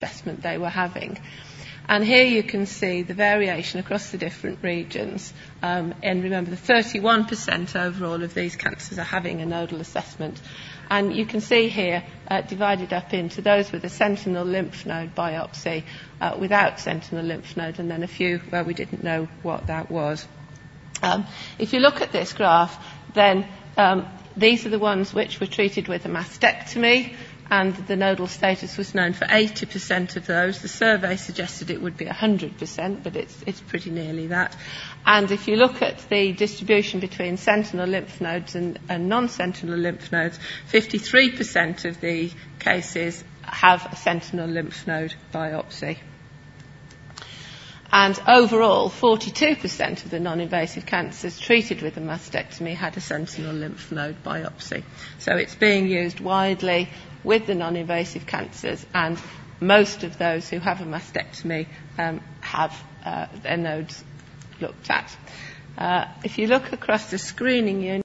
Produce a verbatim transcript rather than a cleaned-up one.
assessment they were having. And here you can see the variation across the different regions. Um, and remember, the thirty-one percent overall of these cancers are having a nodal assessment. And you can see here, uh, divided up into those with a sentinel lymph node biopsy, uh, without sentinel lymph node, and then a few where we didn't know what that was. Um, if you look at this graph, then um, these are the ones which were treated with a mastectomy, and the nodal status was known for eighty percent of those. The survey suggested it would be one hundred percent, but it's, it's pretty nearly that. And if you look at the distribution between sentinel lymph nodes and, and non-sentinel lymph nodes, fifty-three percent of the cases have a sentinel lymph node biopsy. And overall, forty-two percent of the non-invasive cancers treated with a mastectomy had a sentinel lymph node biopsy. So it's being used widely with the non-invasive cancers, and most of those who have a mastectomy um, have uh, their nodes looked at. Uh, if you look across the screening unit,